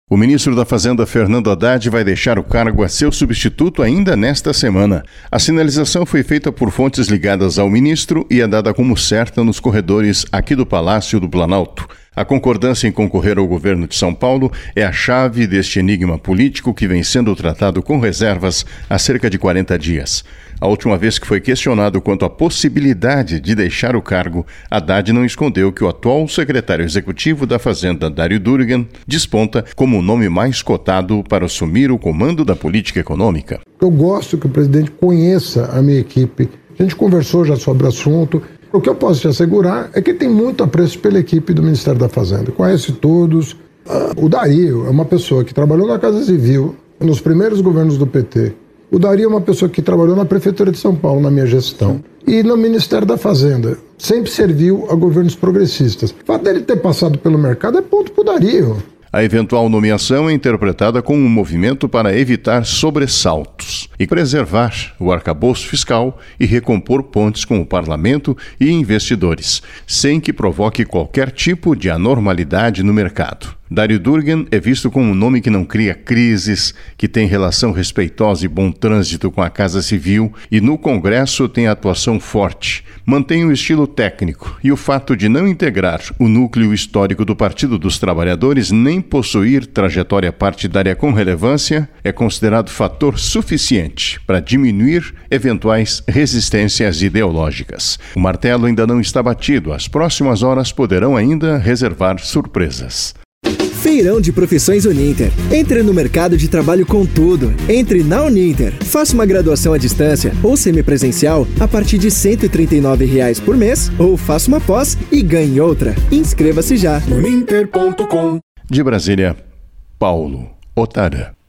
O ministro da Fazenda, Fernando Haddad, vai deixar o cargo a seu substituto ainda nesta semana. A sinalização foi feita por fontes ligadas ao ministro e é dada como certa nos corredores aqui do Palácio do Planalto. A concordância em concorrer ao governo de São Paulo é a chave deste enigma político que vem sendo tratado com reservas há cerca de 40 dias. A última vez que foi questionado quanto à possibilidade de deixar o cargo, Haddad não escondeu que o atual secretário executivo da Fazenda, Dário Durgan, desponta como o nome mais cotado para assumir o comando da política econômica. Eu gosto que o presidente conheça a minha equipe. A gente conversou já sobre o assunto. O que eu posso te assegurar é que tem muito apreço pela equipe do Ministério da Fazenda. Conhece todos. O Dário é uma pessoa que trabalhou na Casa Civil, nos primeiros governos do PT. O Dário é uma pessoa que trabalhou na Prefeitura de São Paulo, na minha gestão. E no Ministério da Fazenda. Sempre serviu a governos progressistas. O fato dele ter passado pelo mercado é ponto pro Dário. A eventual nomeação é interpretada como um movimento para evitar sobressaltos e preservar o arcabouço fiscal e recompor pontes com o parlamento e investidores, sem que provoque qualquer tipo de anormalidade no mercado. Dário Durgan é visto como um nome que não cria crises, que tem relação respeitosa e bom trânsito com a Casa Civil e no Congresso tem atuação forte, mantém o estilo técnico e o fato de não integrar o núcleo histórico do Partido dos Trabalhadores nem possuir trajetória partidária com relevância é considerado fator suficiente para diminuir eventuais resistências ideológicas. O martelo ainda não está batido, as próximas horas poderão ainda reservar surpresas. Feirão de Profissões Uninter. Entre no mercado de trabalho com tudo. Entre na Uninter. Faça uma graduação à distância ou semipresencial a partir de R$ 139 por mês ou faça uma pós e ganhe outra. Inscreva-se já. Uninter.com. De Brasília, Paulo Otara.